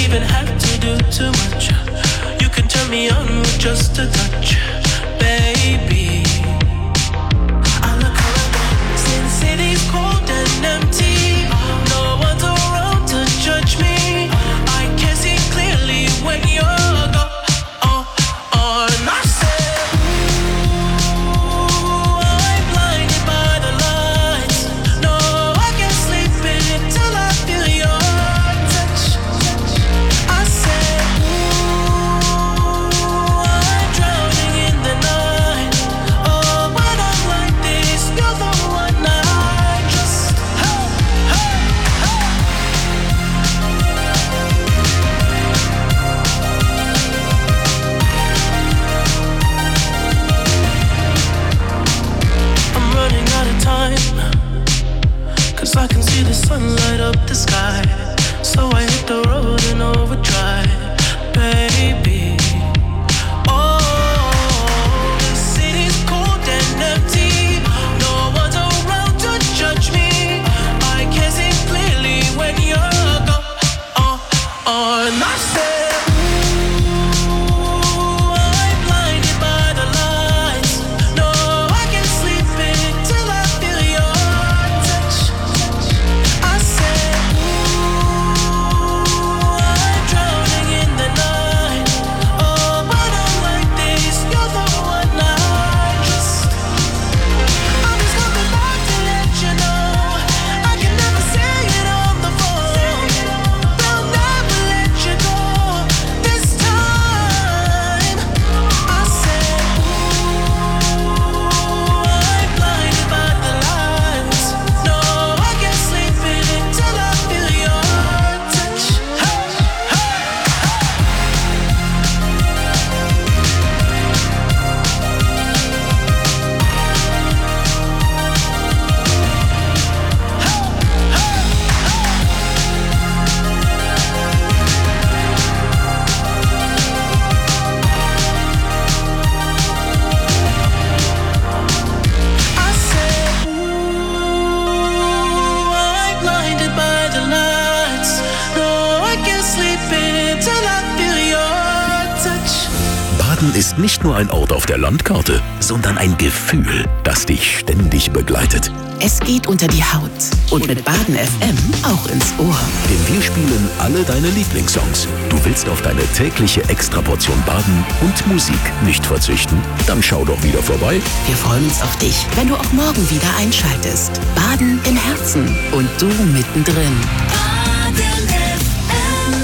even have to do too much. You can turn me on with just a touch, baby. I look around, see the city's cold and empty. No one's around to judge me. I can see clearly when you're gone. And I said, ooh, I'm blinded by the lights. No, I can't sleep until I feel your touch. I said, ooh, I'm drowning in the night. Oh, when I'm like this, you're the one I trust. Hey, hey, hey. I'm running out of time, 'cause I can see the sun light up the sky. So I hit the road in overdrive, baby. Oh, the city's cold and empty. No one's around to judge me. I can see clearly when you're gone. And I said, ooh, I'm blinded by the lights. No, I can't sleep until I feel your touch. I said, ooh, I'm drowning in the night. Oh, when I'm like this, you're the one I trust. I'm just coming back to let you know I can never say it on the phone. They'll never let you go this time. I said, ooh, I'm blinded by the lights. No, I can't sleep until I feel your touch. Hey, hey, I said, ooh, I'm blinded by the lights. No, I can't sleep until I feel your touch. Baden ist nicht nur ein Ort auf der Landkarte, sondern ein Gefühl, das dich ständig begleitet. Es geht unter die Haut und mit Baden FM auch ins Ohr. Denn wir spielen alle deine Lieblingssongs. Du willst auf deine tägliche Extraportion Baden und Musik nicht verzichten? Dann schau doch wieder vorbei. Wir freuen uns auf dich, wenn du auch morgen wieder einschaltest. Baden im Herzen und du mittendrin. Baden FM.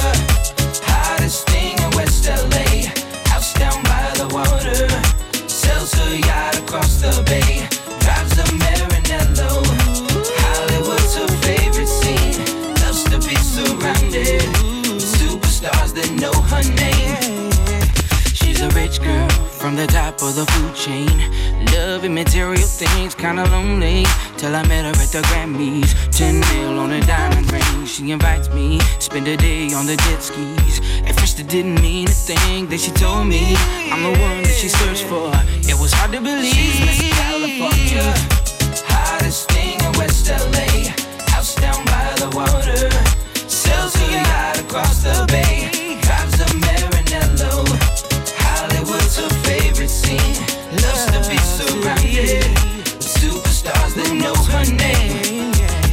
Hottest thing in West LA. House down by the water. Sells her yacht across the bay. Drives a Maranello. Hollywood's her favorite scene. Loves to be surrounded with superstars that know her name. She's a rich girl from the top of the food chain. Loving material things, kinda lonely. Till I met her at the Grammys. 10 mil on a diamond ring. She invites me, spend a day on the jet skis. At first it didn't mean a thing. Then she told me I'm the one that she searched for. It was hard to believe. She's Miss California. Hottest thing in West LA. House down by the water. Sells her yacht across the bay. Drives a Maranello. Hollywood's her favorite scene. Loves to be surrounded with superstars that know her name.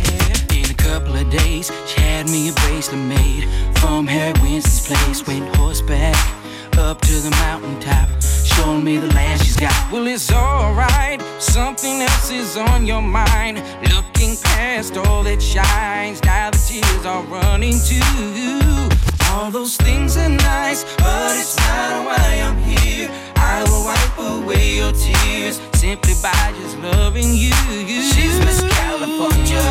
In a couple of days, she had me a bracelet made from Harry Winston's place. Went horseback up to the mountaintop, showing me the land she's got. Well, it's alright, something else is on your mind. Looking past all that shines, now the tears are running too. All those things are nice, but it's not why I'm here. I will wipe away your tears simply by just loving you. She's Miss California.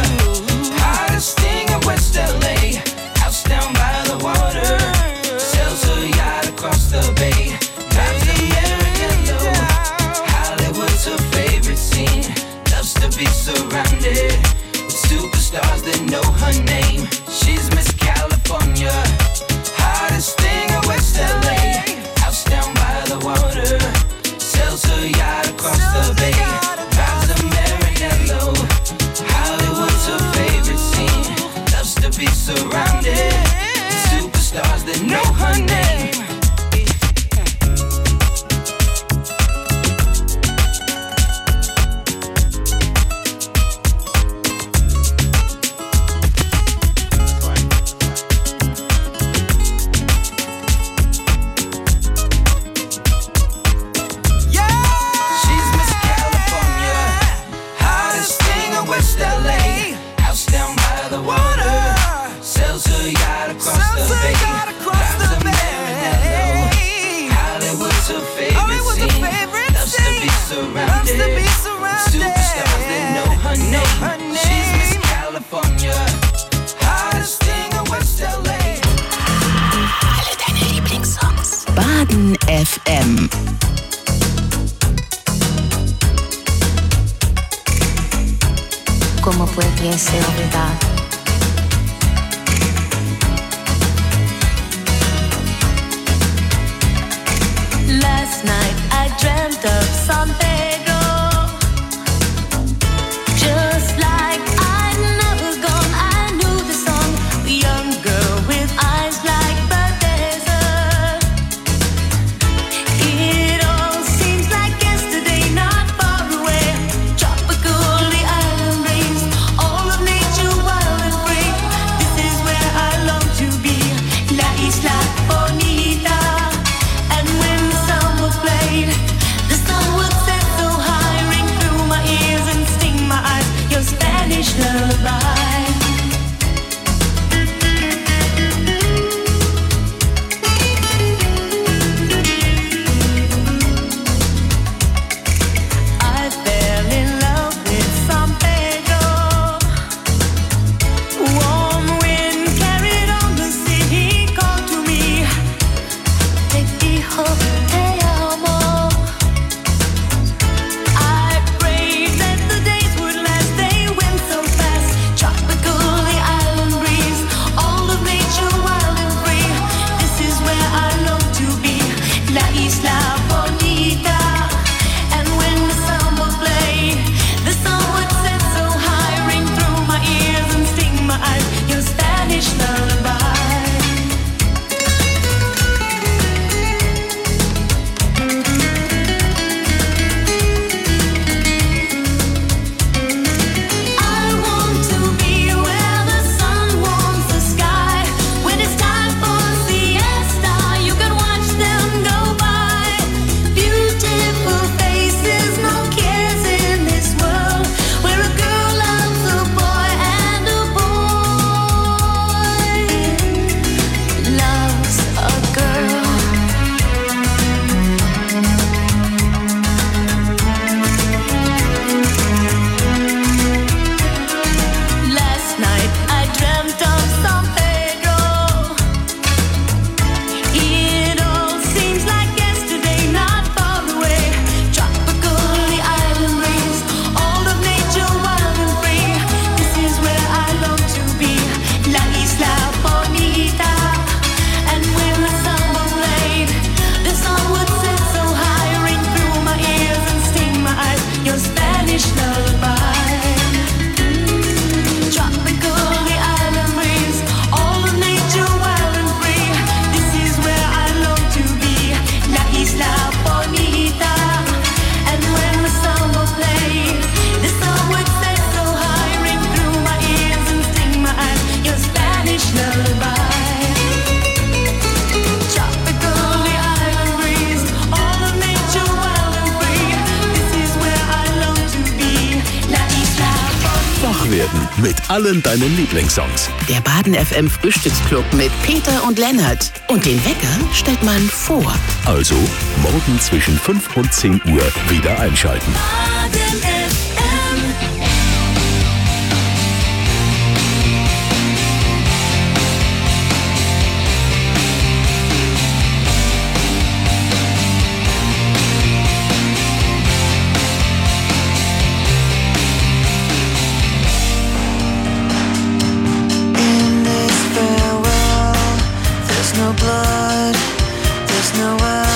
Hottest thing in West LA. House down by the water. Sells her yacht across the bay. Drives a Maranello. Hollywood's her favorite scene. Loves to be surrounded with superstars that know her name. She's Miss California. Hottest thing in West LA. House down by the water. Sells her yacht across the bay. Drives a Maranello. Hollywood's her favorite scene. Loves to be surrounded with superstars that know her name. Baden FM. ¿Cómo pudiese olvidar? Last night I dreamt of San Pedro, just like I'd never gone. I knew the song, the young girl with eyes like the desert. It all seems like yesterday, not far away. Tropical, the island breeze, all of nature wild mit allen deinen Lieblingssongs. Der Baden FM Frühstücksclub mit Peter und Lennart. Und den Wecker stellt man vor. Also morgen zwischen 5 und 10 Uhr wieder einschalten. Baden FM. In this farewell, there's no blood, there's no